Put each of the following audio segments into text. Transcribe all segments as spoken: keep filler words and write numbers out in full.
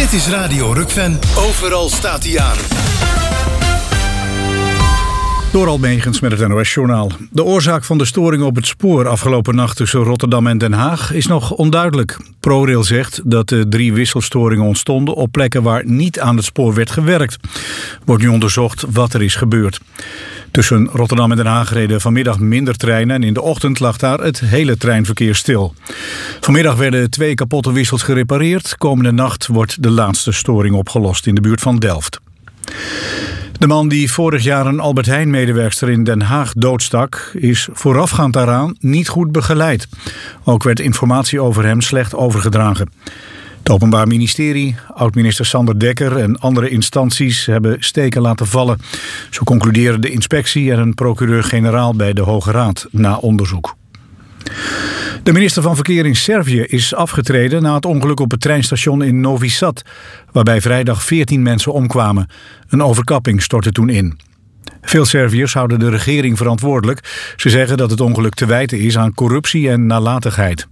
Dit is Radio Rukven. Overal staat hij aan. Door Almegens met het N O S-journaal. De oorzaak van de storing op het spoor afgelopen nacht tussen Rotterdam en Den Haag is nog onduidelijk. ProRail zegt dat de drie wisselstoringen ontstonden op plekken waar niet aan het spoor werd gewerkt. Wordt nu onderzocht wat er is gebeurd. Tussen Rotterdam en Den Haag reden vanmiddag minder treinen en in de ochtend lag daar het hele treinverkeer stil. Vanmiddag werden twee kapotte wissels gerepareerd. Komende nacht wordt de laatste storing opgelost in de buurt van Delft. De man die vorig jaar een Albert Heijn-medewerkster in Den Haag doodstak, is voorafgaand daaraan niet goed begeleid. Ook werd informatie over hem slecht overgedragen. Het Openbaar Ministerie, oud-minister Sander Dekker en andere instanties hebben steken laten vallen. Zo concluderen de inspectie en een procureur-generaal bij de Hoge Raad na onderzoek. De minister van Verkeer in Servië is afgetreden na het ongeluk op het treinstation in Novi Sad, waarbij vrijdag veertien mensen omkwamen. Een overkapping stortte toen in. Veel Serviërs houden de regering verantwoordelijk. Ze zeggen dat het ongeluk te wijten is aan corruptie en nalatigheid.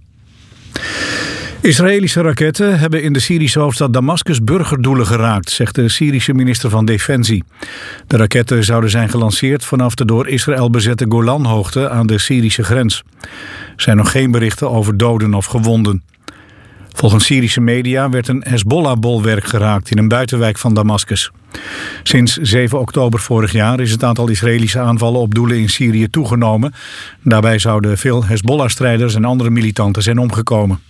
Israëlische raketten hebben in de Syrische hoofdstad Damascus burgerdoelen geraakt, zegt de Syrische minister van Defensie. De raketten zouden zijn gelanceerd vanaf de door Israël bezette Golanhoogte aan de Syrische grens. Er zijn nog geen berichten over doden of gewonden. Volgens Syrische media werd een Hezbollah-bolwerk geraakt in een buitenwijk van Damascus. Sinds zeven oktober vorig jaar is het aantal Israëlische aanvallen op doelen in Syrië toegenomen. Daarbij zouden veel Hezbollah-strijders en andere militanten zijn omgekomen.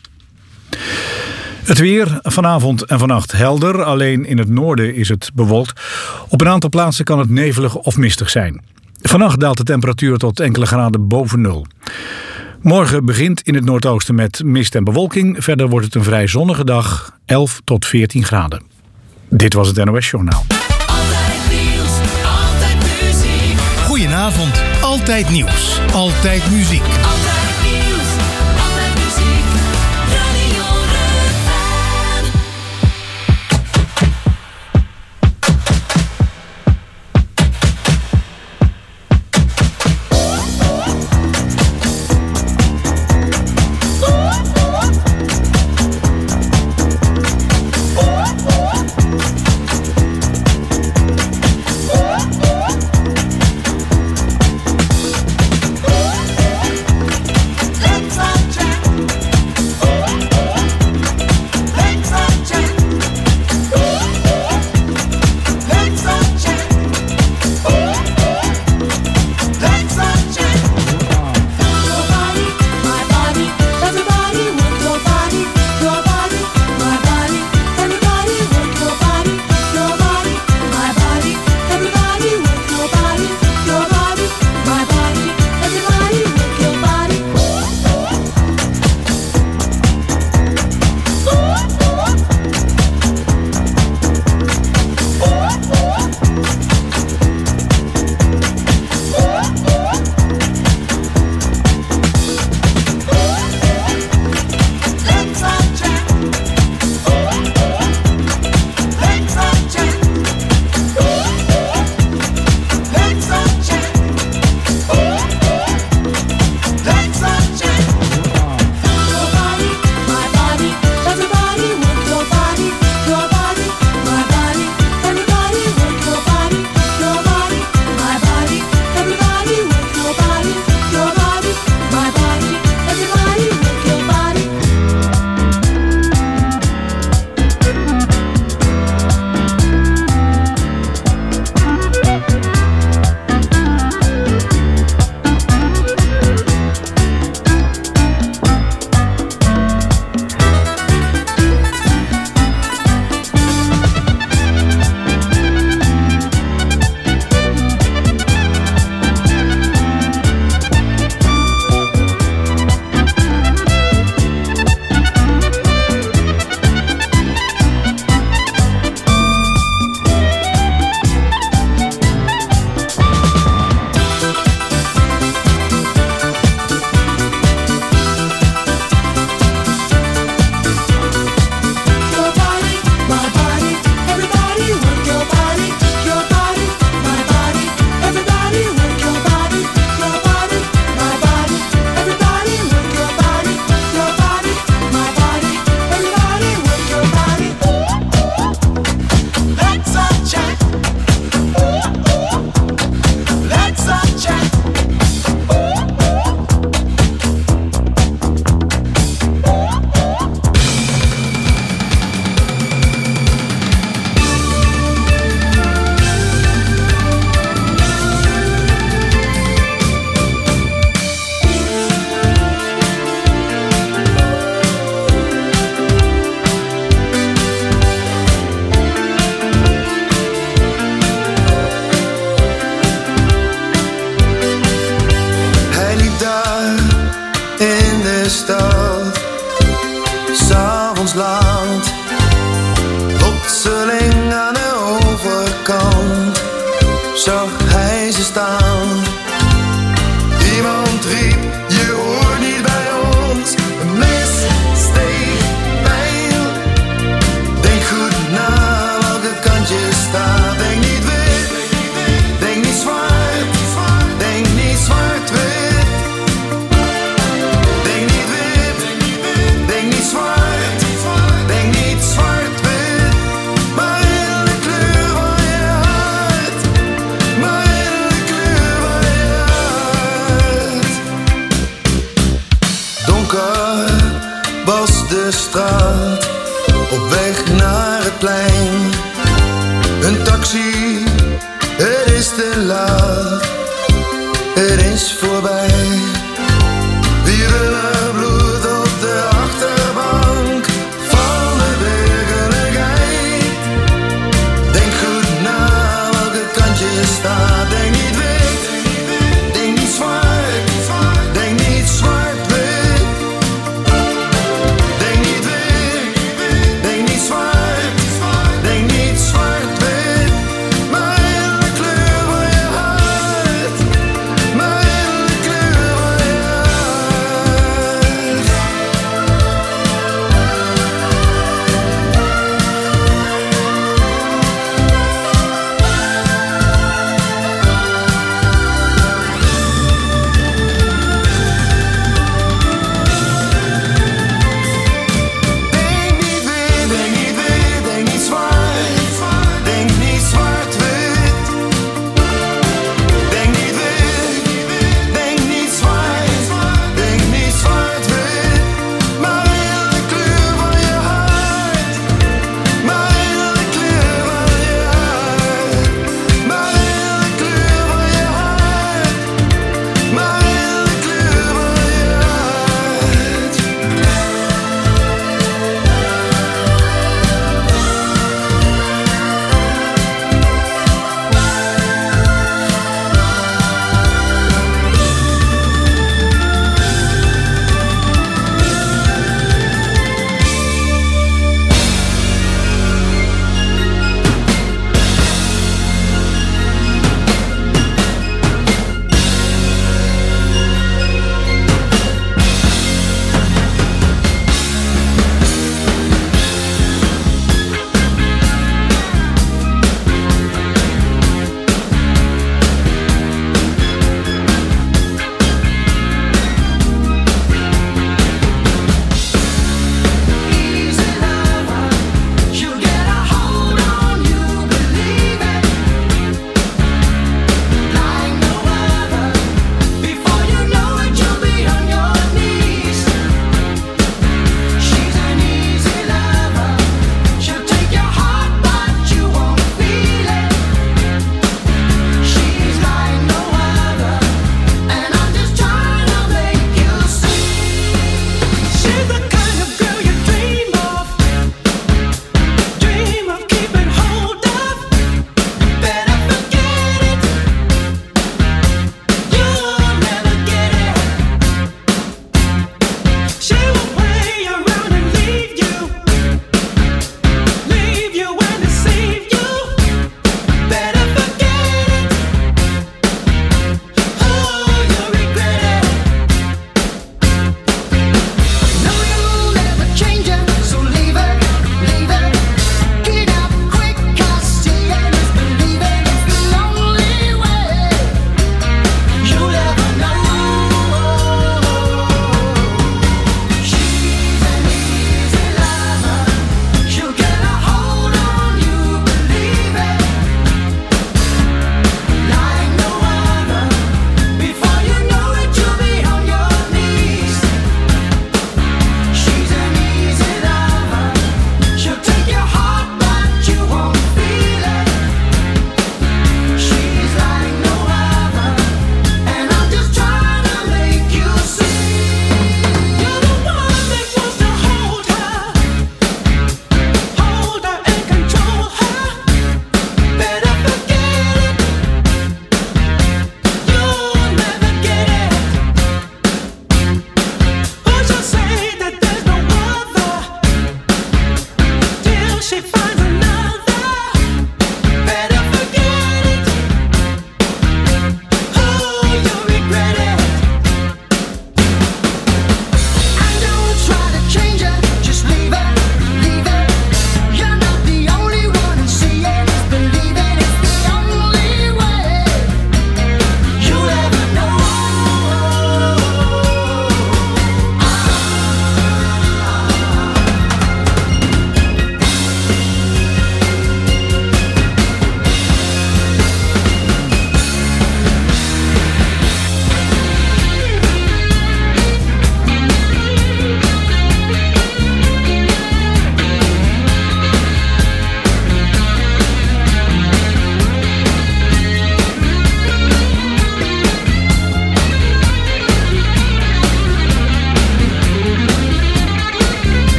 Het weer vanavond en vannacht helder, alleen in het noorden is het bewolkt. Op een aantal plaatsen kan het nevelig of mistig zijn. Vannacht daalt de temperatuur tot enkele graden boven nul. Morgen begint in het noordoosten met mist en bewolking. Verder wordt het een vrij zonnige dag, elf tot veertien graden. Dit was het N O S-journaal. Altijd nieuws, altijd muziek. Goedenavond, altijd nieuws, altijd muziek. Altijd nieuws, altijd muziek. Radio Rukven. stad, 's'avonds laat, plotseling aan de overkant zag hij ze staan. Iemand riep, je hoort niet bij ons, een mes steekt pijl. Denk goed na welke kant je staat, denk niet wit, denk niet zwart, denk niet zwart-wit. Denk niet wit, denk niet zwart, denk niet zwart-wit. Maar in de kleur van je hart, maar in de kleur van je hart. Donker was de straat, op weg naar het plein. Een taxi, het is te laat, het is voorbij. Wiebelig bloed op de achterbank van de werkelijkheid. Denk goed na welke kant je staat. Denk niet wit, denk niet zwart, denk niet zwart-wit. Denk niet wit, denk niet zwart, denk niet zwart-wit. Maar in de kleur van je hart, maar in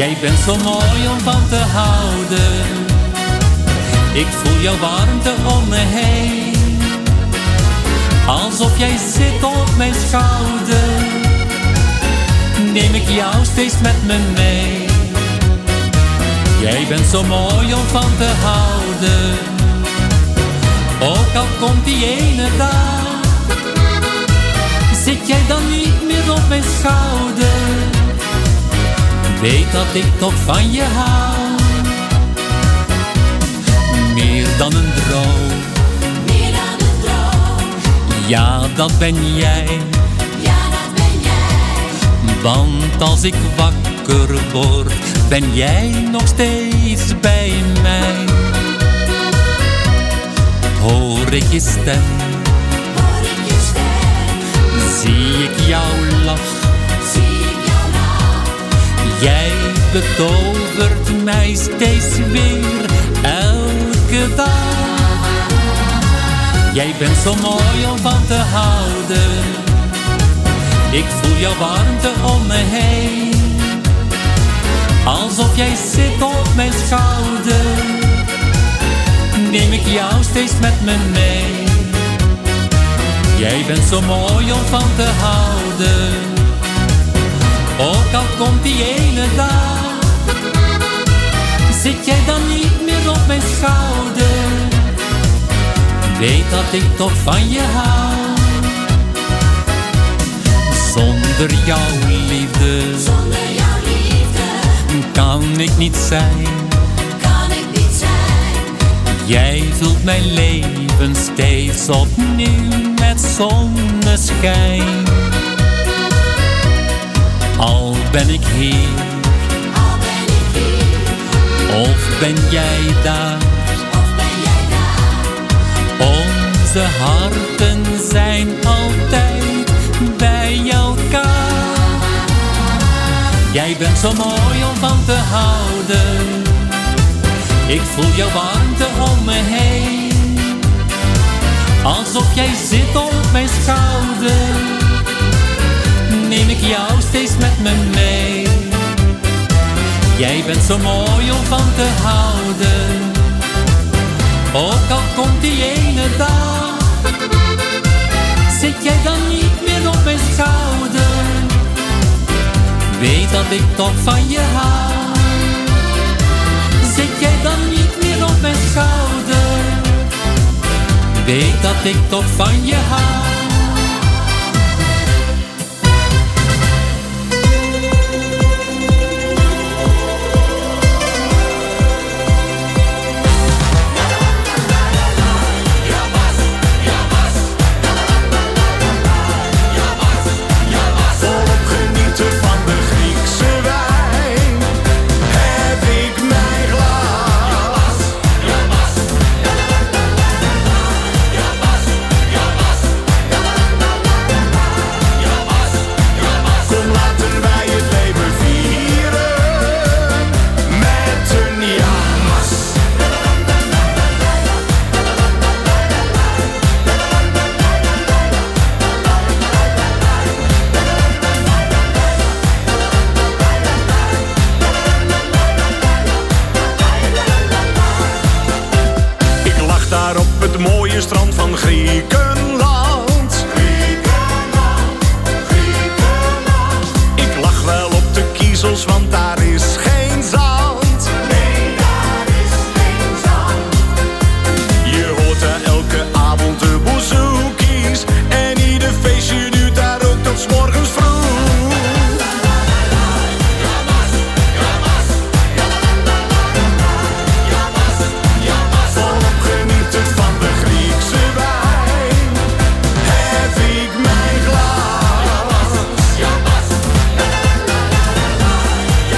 Jij bent zo mooi om van te houden. Ik voel jouw warmte om me heen. Alsof jij zit op mijn schouder. Neem ik jou steeds met me mee. Jij bent zo mooi om van te houden. Ook al komt die ene dag, zit jij dan niet meer op mijn schouder. Weet dat ik toch van je hou. Meer dan een droom. Meer dan een droom. Ja, dat ben jij. Ja, dat ben jij. Want als ik wakker word, ben jij nog steeds bij mij. Hoor ik je stem, Hoor ik je stem. zie ik jouw lach. Zie ik jouw lach. Jij betovert mij steeds weer, elke dag. Jij bent zo mooi om van te houden. Ik voel jouw warmte om me heen. Alsof jij zit op mijn schouder. Neem ik jou steeds met me mee. Jij bent zo mooi om van te houden. Ook al komt die ene dag, zit jij dan niet meer op mijn schouder. Weet dat ik toch van je hou. Zonder jouw liefde, Zonder jouw liefde kan ik niet zijn. kan ik niet zijn. Jij vult mijn leven steeds opnieuw met zonneschijn. Al ben ik hier, Al ben ik hier, of ben jij daar. of ben jij daar. Onze harten zijn altijd bij elkaar. Jij bent zo mooi om van te houden. Ik voel jouw warmte om me heen. Alsof jij zit op mijn schouder. Neem ik jou steeds met me mee. Jij bent zo mooi om van te houden. Ook al komt die ene dag, zit jij dan niet meer op mijn schouder. Weet dat ik toch van je hou. Zit jij dan niet meer op mijn schouder. Weet dat ik toch van je hou. strand van Griekenland. Griekenland, Griekenland. Ik lach wel op de kiezels, want daar is geen zand. Nee, daar is geen zand. Je hoort daar elke avond de bouzouki's. En ieder feestje duurt daar ook tot 's morgens vroeg. Volop genieten van de Griekse wijn. Hef ik mijn glas.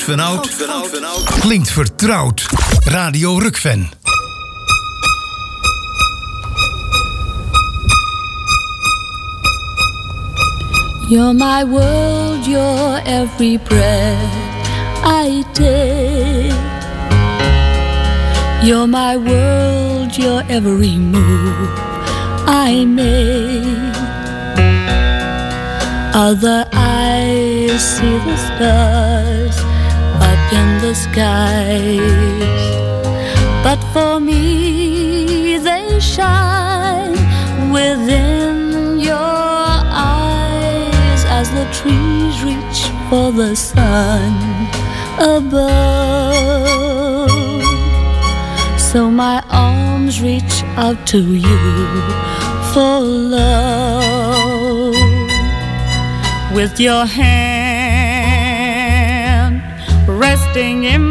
van oud, klinkt vertrouwd. Radio Rukven. You're my world, you're every breath I take. You're my world, you're every move I make. Other eyes see the stars up in the skies, but for me they shine within your eyes as the trees reach for the sun above. So my arms reach out to you for love. With your hand resting in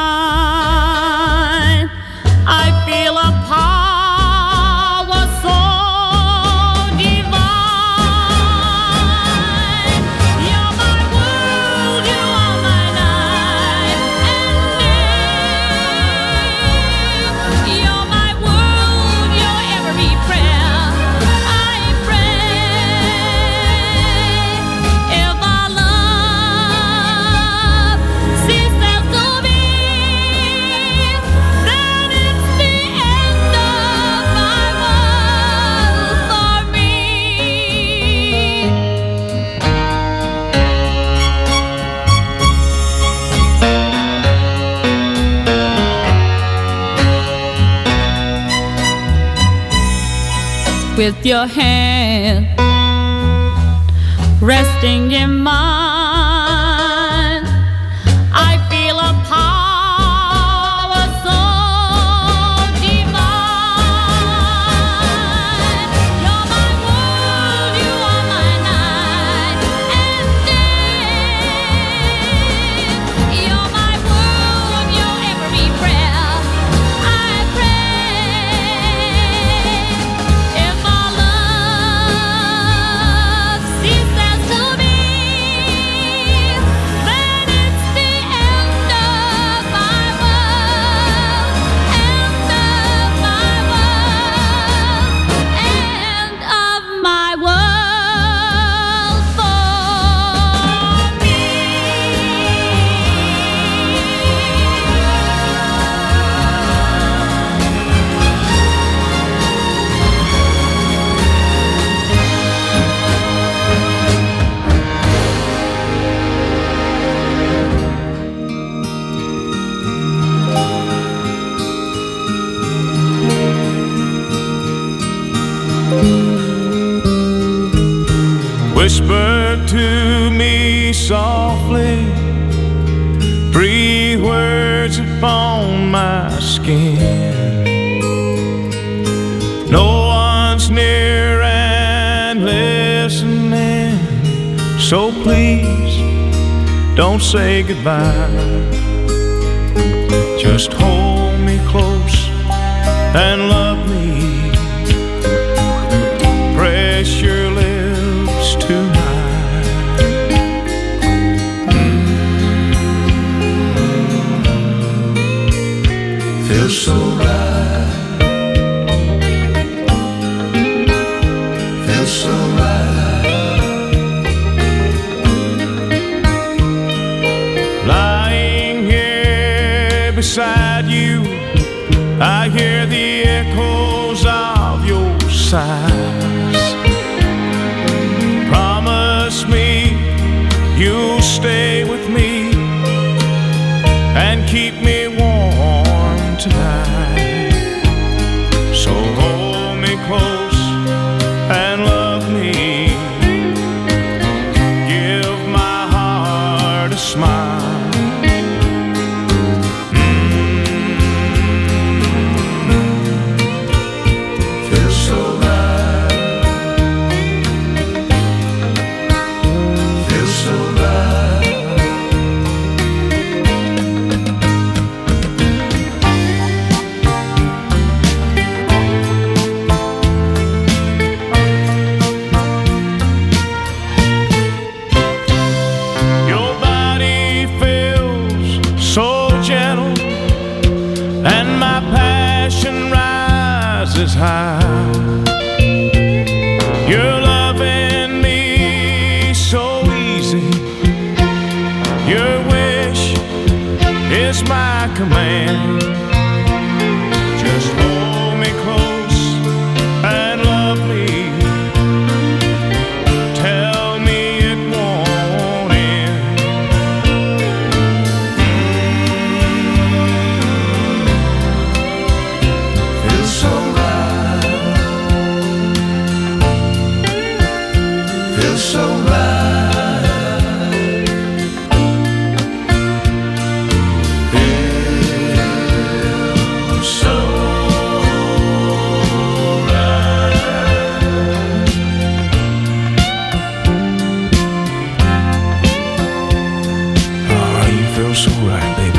mine, I feel a power so divine. You're my world, you are my night and day. You're my world, you're every prayer I pray. If our love ceases to be, then it's the end of my world for me. With your hand resting in mine, I feel a power so divine. You're my world, you are my night and day. You're my world, you're every prayer I pray. If our love ceases to be, then it's the end of my world, end of my world, end of my world for me. Whisper to me softly, breathe words upon my skin. No one's near and listening, so please don't say goodbye. Just hold me close and love me. Press your lips to mine. Feels so right. Feels so right. Lying here beside you, I hear the echoes of your sighs. Promise me you'll stay with me and keep me warm tonight. So hold me close and love me. Give my heart a smile. Feels so right. Feels so right. is high. You're loving me so easy. Your wish is my command. Just hold me close and love me. Tell me it won't end. Feels so right. Feels so right. Feels so right. Oh, you feel so right, baby.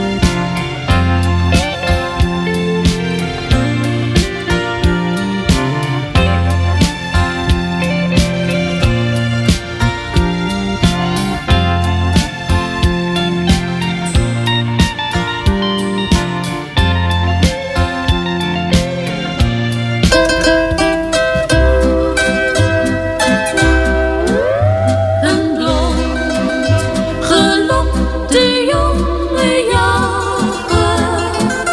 Een blond gelokte jonge jager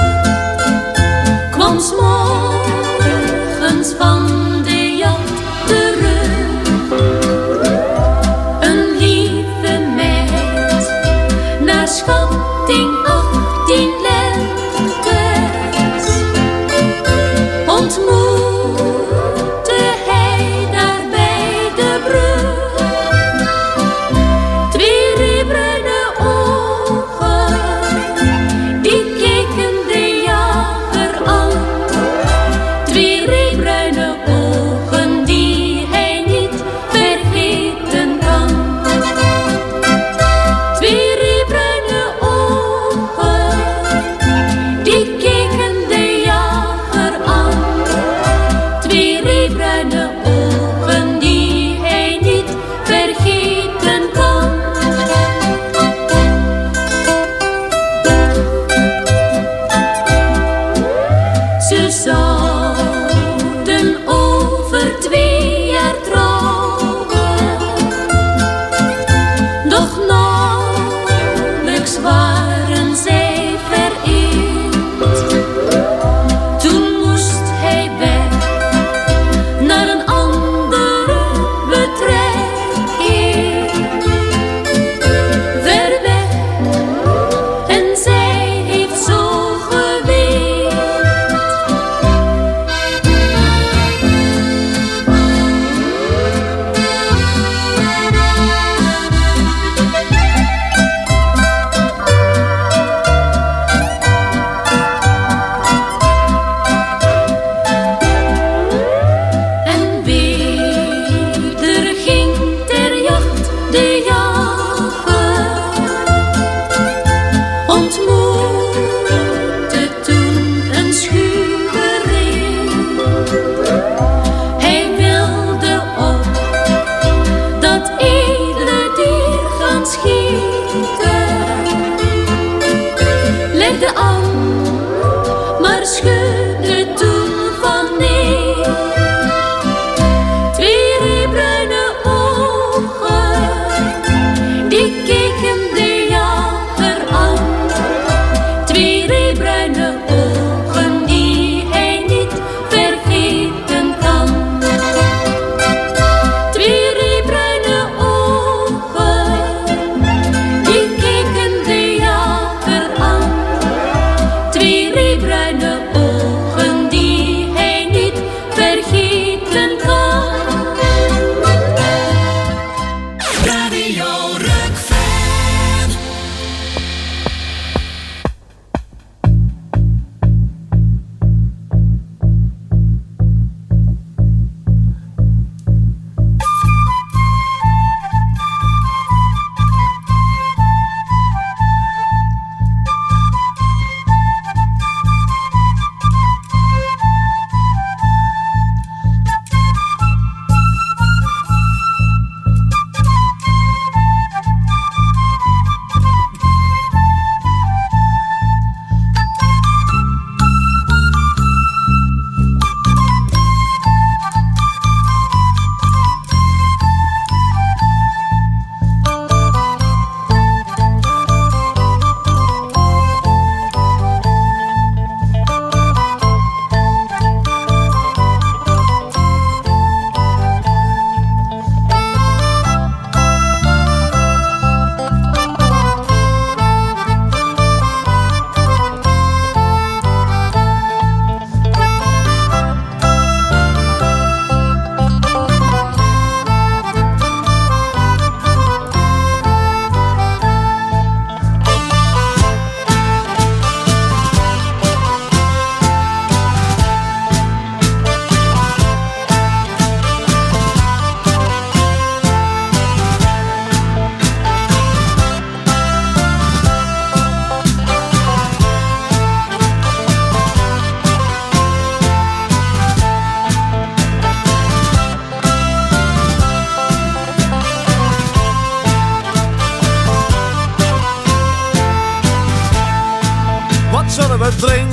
kwam 's morgens van de jacht terug. Een lieve meid, naar schatting achttien lentes, ontmoette hij daar bij de brug. Twee riebruine ogen, die keken de jager aan. Twee riebruine ogen die hij niet vergeten kan. Twee riebruine ogen, die keken de jager aan. Twee riebruine ogen die hij niet vergeten kan. Ze zouden over twee jaar trouwen, doch nauwelijks waren zij vereend.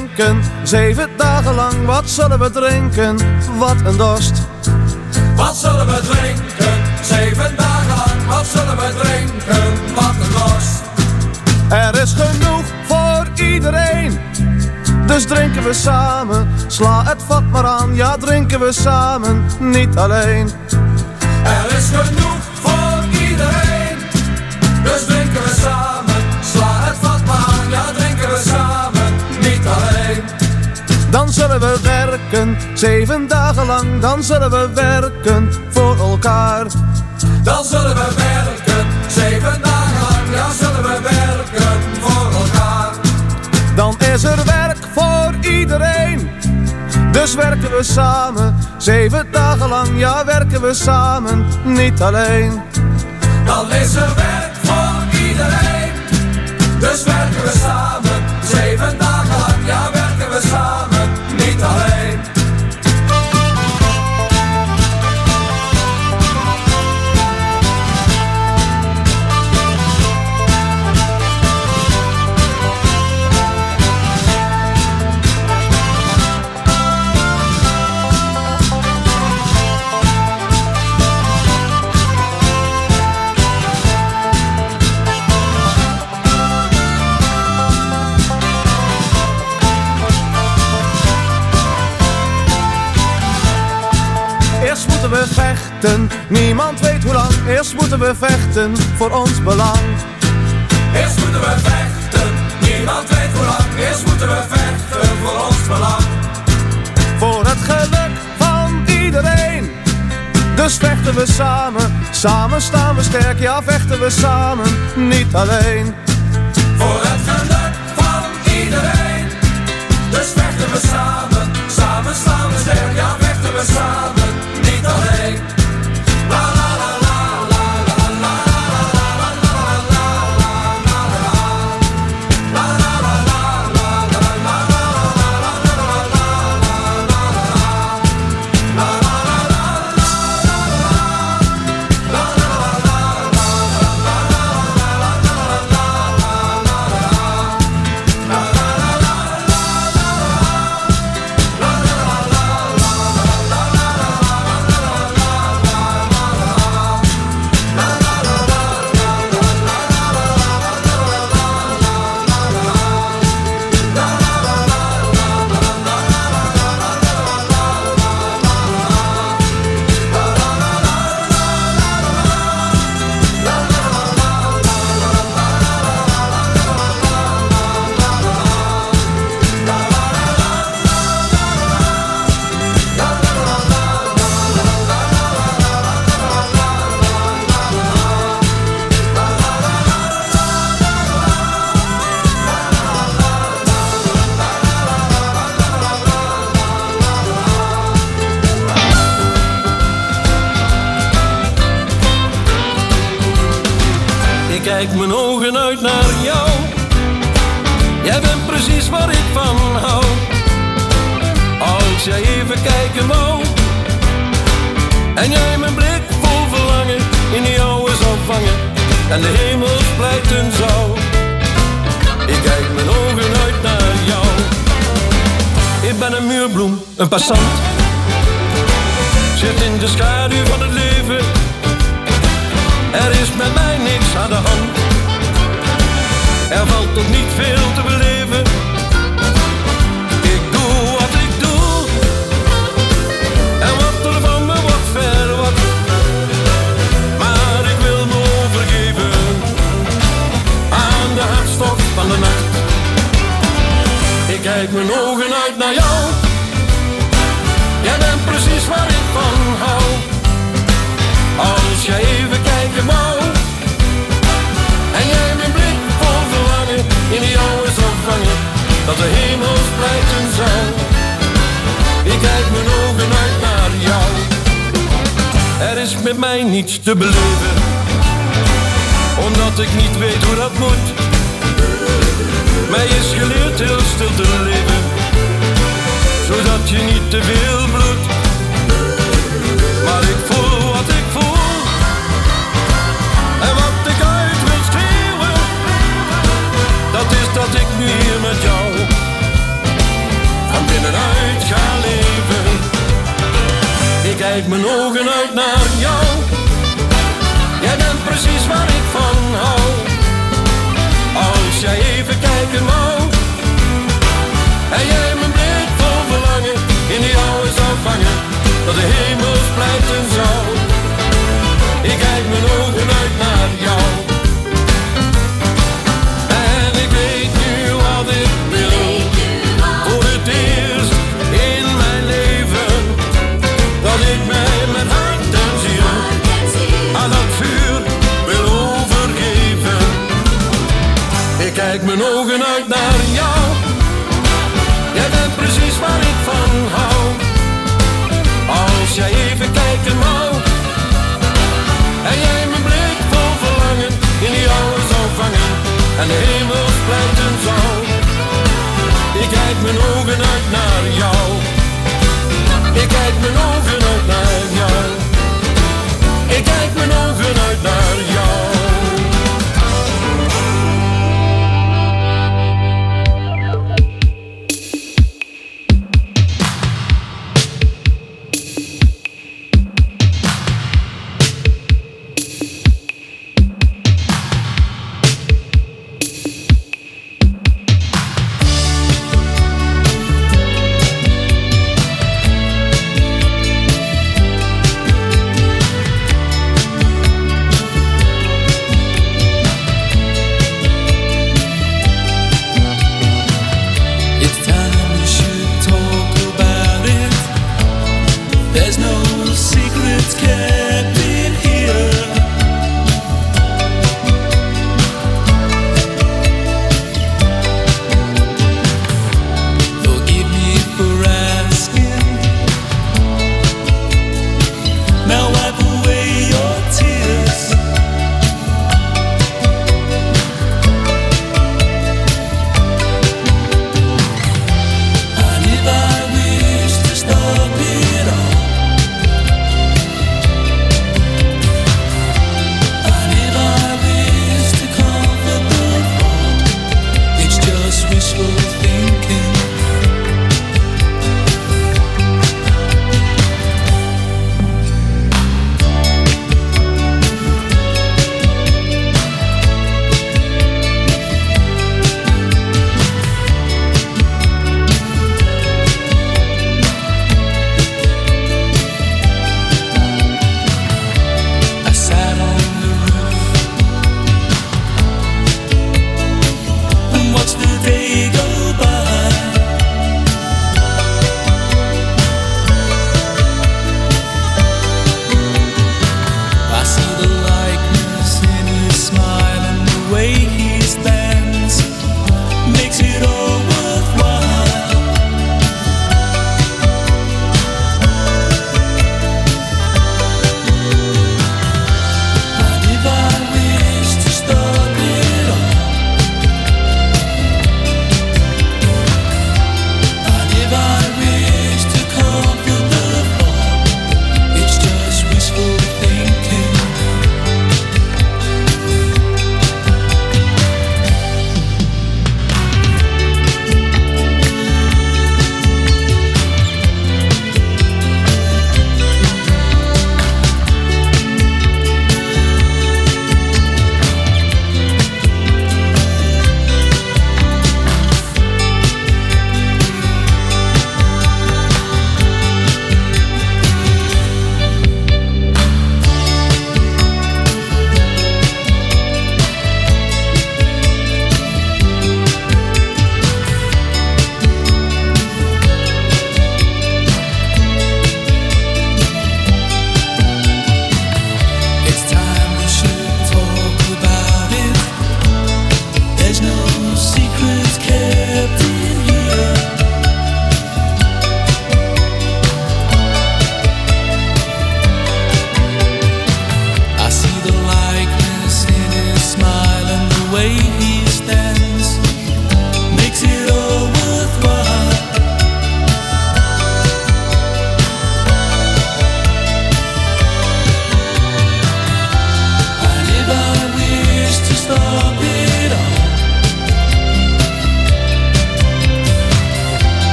drinken, zeven dagen lang. Wat zullen we drinken? Wat een dorst. Wat zullen we drinken? Zeven dagen lang. Wat zullen we drinken? Wat een dorst. Er is genoeg voor iedereen, dus drinken we samen. Sla het vat maar aan, ja drinken we samen, niet alleen. Er is genoeg voor iedereen, dus drinken we samen. Sla het vat maar aan, ja drinken we samen, niet alleen. Dan zullen we werken, zeven dagen lang. Dan zullen we werken voor elkaar. Dan zullen we werken, zeven dagen lang. Ja, zullen we werken voor elkaar. Dan is er werk voor iedereen, dus werken we samen. Zeven dagen lang, ja werken we samen, niet alleen. Dan is er werk voor iedereen, dus werken we samen. Zeven dagen lang, ja werken we samen, niet alleen. Eerst moeten we vechten, niemand weet hoe lang. Eerst moeten we vechten voor ons belang. Eerst moeten we vechten, niemand weet hoe lang. Eerst moeten we vechten voor ons belang. Voor het geluk van iedereen, dus vechten we samen. Samen staan we sterk, ja vechten we samen, niet alleen. Voor het geluk van iedereen, dus vechten we samen. Samen staan we sterk, ja vechten we samen, niet alleen. La la la la la la la la la Kijk mijn ogen uit naar jou. Jij bent precies waar ik van hou. Als jij even kijken wou en jij mijn blik vol verlangen in die oude zou vangen en de hemel splijten zou. Ik kijk mijn ogen uit naar jou. Ik ben een muurbloem, een passant, zit in de schaduw van het leven. Er is met mij niks aan de hand. Er valt toch niet veel te beleven. Ik doe wat ik doe en wat er van me wordt verwacht. Maar ik wil me overgeven aan de hartstocht van de nacht. Ik kijk mijn ogen uit naar jou. Jij bent precies waar ik van hou. Als jij even kijken wou en jij mijn blik vol verlangen in die oude zou vangen, dat de hemel splijten zou. Ik kijk mijn ogen uit naar jou. Er is met mij niets te beleven, omdat ik niet weet hoe dat moet. Mij is geleerd heel stil te leven, zodat je niet te veel bloedt. Maar ik voel wat ik voel en wat ik uit wil schreeuwen, dat is dat ik nu hier met jou kijk mijn ogen uit naar jou. Jij bent precies waar ik van hou. Als jij even kijken wou en jij mijn blik vol verlangen in die oude zou vangen, dat de hemel splijten zou. Ik kijk mijn ogen uit naar jou. En ik weet nu wat ik wil, voor het eerst in mijn leven, dat ik mij met hart en ziel aan dat vuur wil overgeven. Ik kijk mijn ogen uit naar jou. Jij bent precies waar ik van hou. Als jij even kijken wou en jij mijn blik vol verlangen in die oude zou vangen en de hemel splijten zou. Ik kijk mijn ogen uit naar jou. Ik kijk mijn ogen uit naar jou. Ik kijk mijn ogen uit naar jou.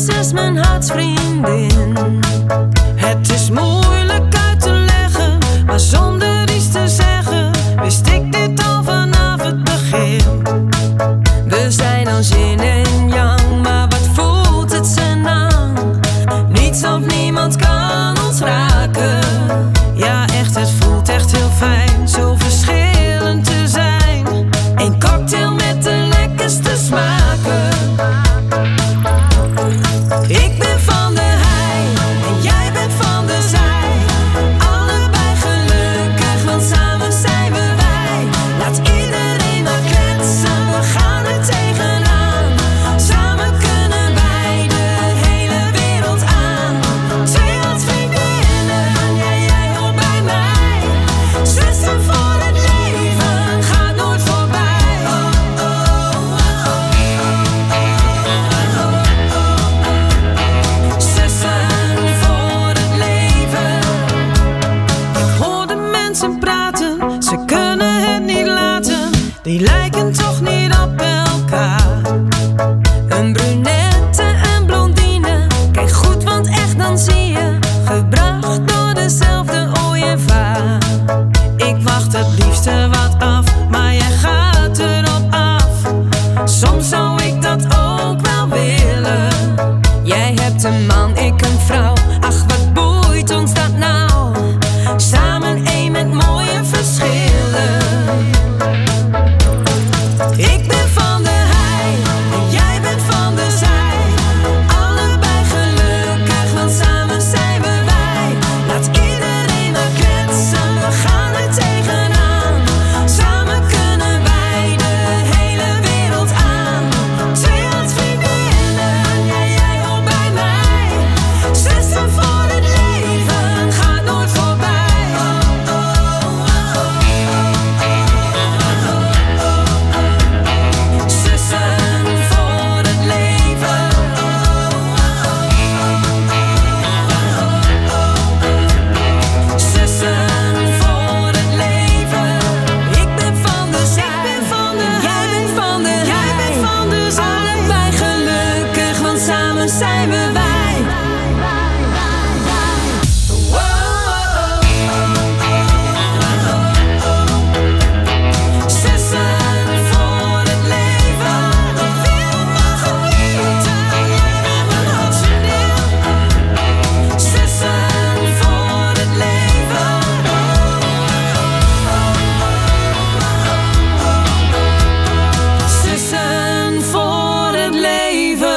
ze is mijn hartsvriendin. Het is moeilijk uit te leggen, maar zonder iets te zeggen wist ik dit al vanaf het begin. We zijn als yin en yang, maar wat voelt het senang? Niets of niemand kan ons raken. Ja echt, het voelt echt heel fijn, zo verschillend te zijn. Een cocktail met de lekkerste smaken. Ik ben van de hei en jij bent van de zij. Allebei gelukkig, want samen zijn we wij. Laat iedereen maar kletsen, we gaan er tegenaan. Samen kunnen wij de hele wereld aan. Twee als vriendinnen, ja jij hoort bij mij. Zussen voor het leven, gaat nooit voorbij. Oh, oh, oh, oh. Zussen voor het leven. Ik hoor de mensen praten, ze kunnen het niet laten. Die lijken toch niet op elkaar. Een brunette en blondine, kijk goed want echt dan zie je. Gebracht door dezelfde ooievaar. Ik wacht het liefste wat af, maar jij gaat erop af. Soms zou ik dat ook wel willen. Jij hebt een man, ik een vrouw. Ach, wat boeit ons dat nou? Samen één met mooie verschillen. Ik ben van de hei en jij bent van de zij. Allebei gelukkig, want samen zijn we wij. Laat iedereen maar kletsen, we gaan er tegenaan. Samen kunnen wij de hele wereld aan. Twee als vriendinnen, ja jij hoort bij mij. Zussen voor het leven, gaat nooit voorbij. Oh, oh, oh, oh. Zussen voor het leven. Zussen voor het leven. Ik ben van de zij, ik ben van de jij bent van de jij bent van de zij. Allebei gelukkig, want samen zijn we wij. Zussen voor het leven. De wereld mag genieten. Jij bent mijn hartsvriendin. Zussen voor het leven. Zussen voor het leven.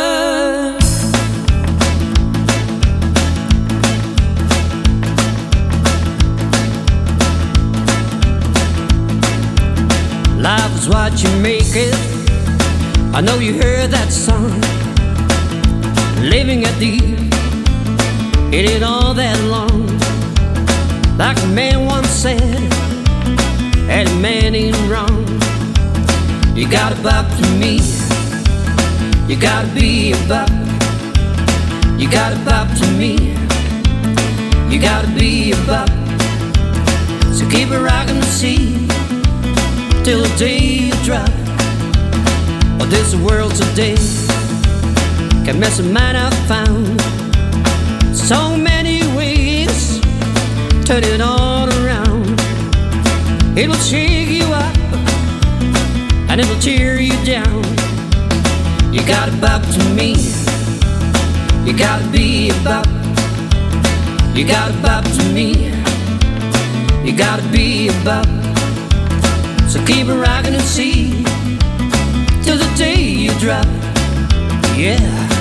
Life is what you make it. I know you heard that song. Living at deep, it ain't all that long. Like a man once said, and a man ain't wrong. You gotta bop to me, you gotta be a bop. You gotta bop to me, you gotta be a bop. So keep it rockin' the sea till the day you drop. Oh, this world today can mess a man I've found. So many ways, turn it all around. It will shake you up and it will tear you down. You gotta bop to me, you gotta be a bop. You gotta bop to me, you gotta be a bop. So keep it rockin' and see till the day you drop. Yeah.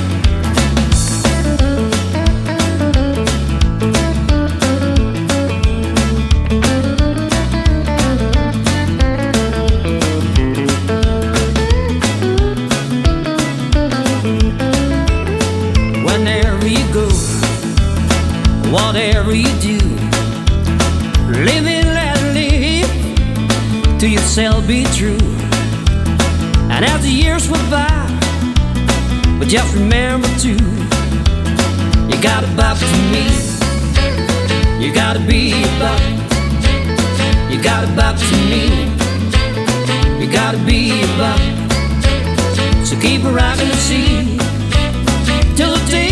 Whenever you go, whatever you do, live it, let live, to yourself be true. And as the years went by, but just remember too, you gotta bop to me, you gotta be a bop. You gotta bop to me, you gotta be a bop. So keep it rockin' and see till the day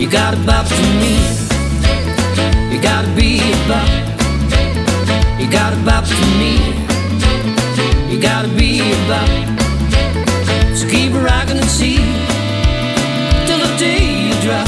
You gotta bop to me. You gotta be a bop. You gotta bop to me. You gotta be a bop. So keep rockin' and see till the day you drop.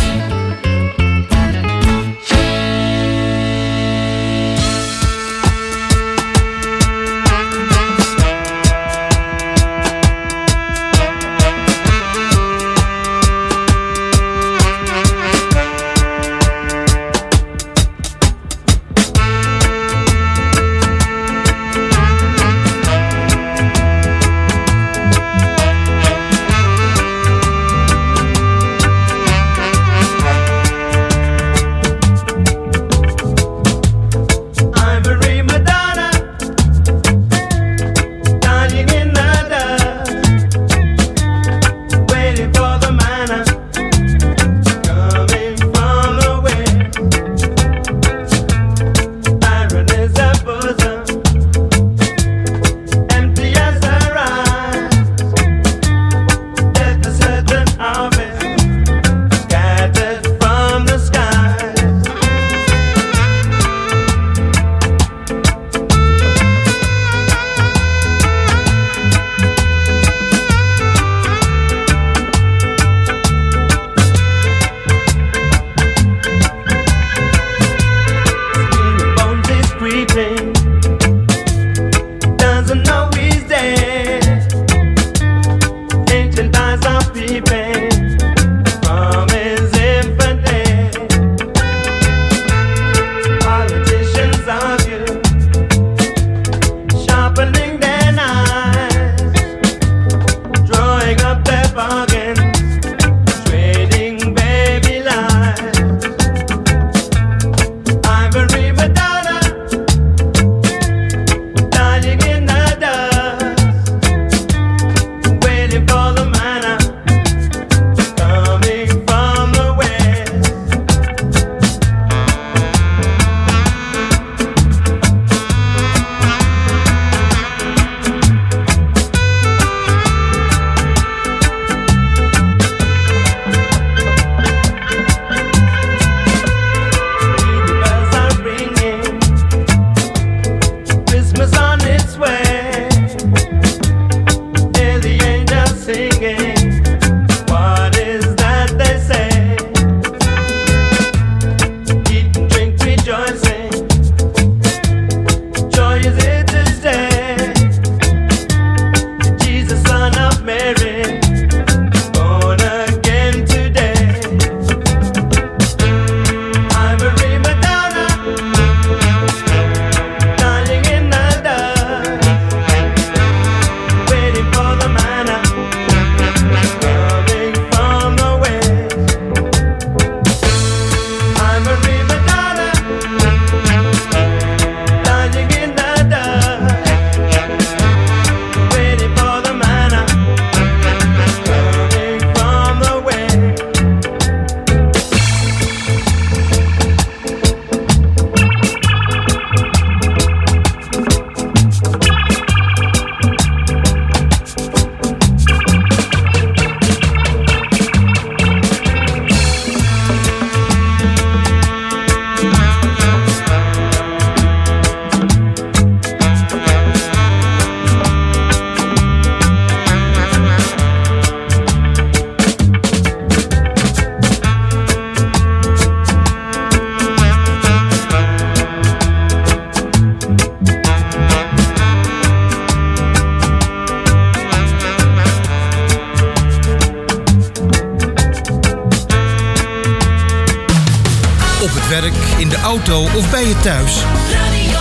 werk, in de auto of bij je thuis. Radio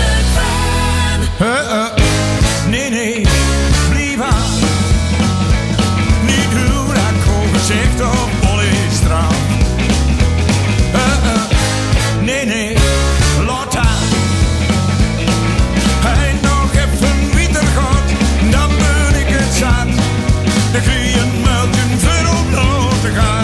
Rukven. Uh, uh, nee, nee, blijf aan. Niet hoe dat kool gezegd op Bollestraat. Uh, uh, nee, nee, laat aan. Hij nog even weer gaat, dan ben ik het zat. Dan kun je een muiltje ver op nood te gaan.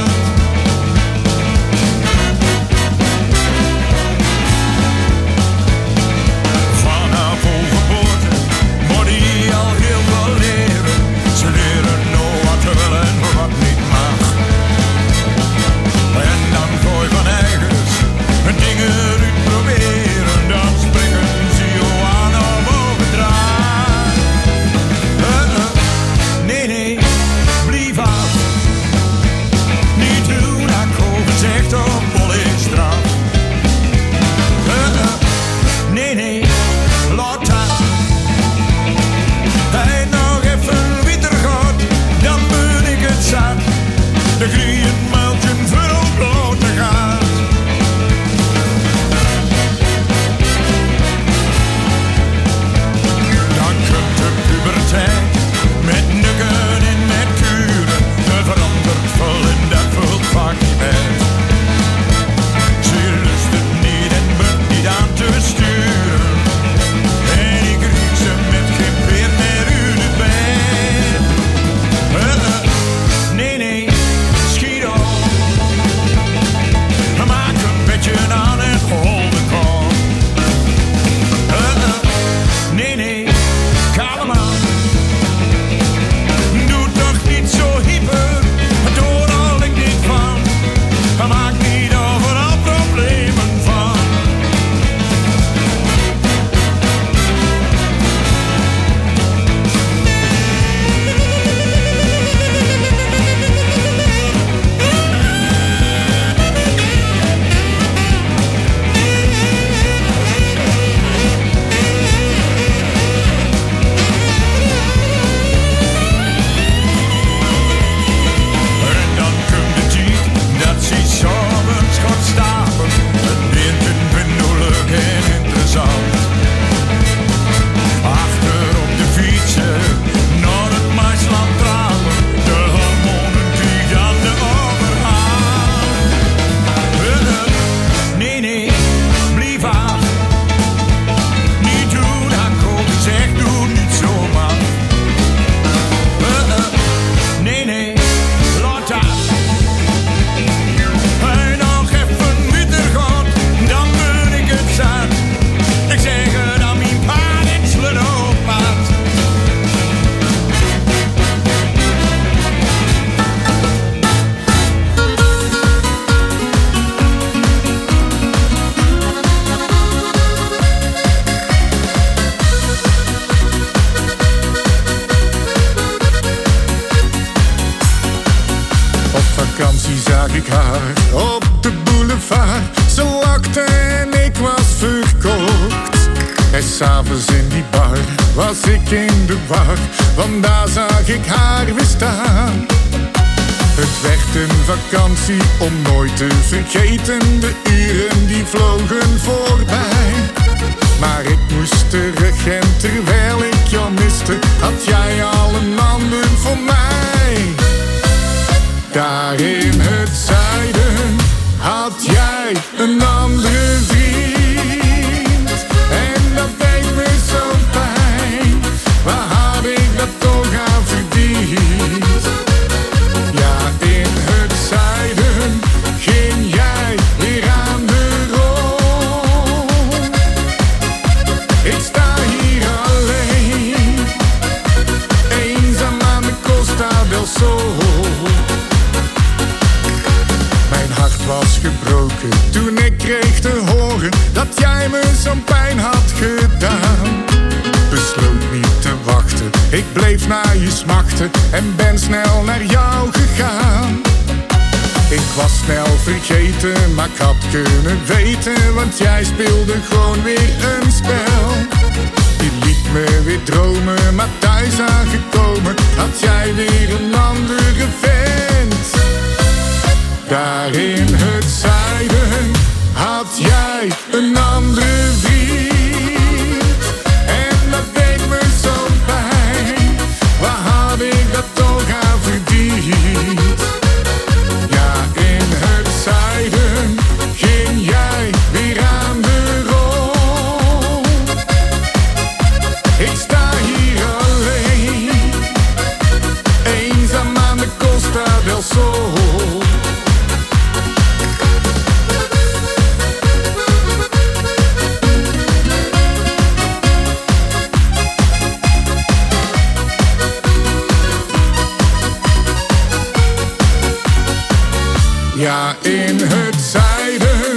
vakantie zag ik haar op de boulevard. Ze lachte en ik was verkocht. En s'avonds in die bar was ik in de war, want daar zag ik haar weer staan. Het werd een vakantie om nooit te vergeten. De uren die vlogen voorbij. Maar ik moest terug en terwijl ik jou miste, had jij al een ander voor mij. Daar in het zuiden had jij een andere vriend. En dat deed me zo pijn. Waar had ik dat toch aan verdiend? Ja, in het zuiden ging jij weer aan de rol. Ik sta hier alleen, eenzaam aan de Costa del Sol. Mijn hart was gebroken toen ik kreeg te horen dat jij me zo'n pijn had gedaan. Besloot niet te wachten, ik bleef naar je smachten en ben snel naar jou gegaan. Ik was snel vergeten, maar ik had kunnen weten, want jij speelde gewoon weer een spel. Je liet me weer dromen, maar thuis aangekomen had jij weer een andere vent. Daar in het zuiden had jij een andere vriend. En dat deed me zo pijn. Waar had ik dat toch aan verdiend? Ja, in het zuiden ging jij weer aan de rol. Ik sta hier alleen, eenzaam aan de Costa del Sol. Ja, in het zuiden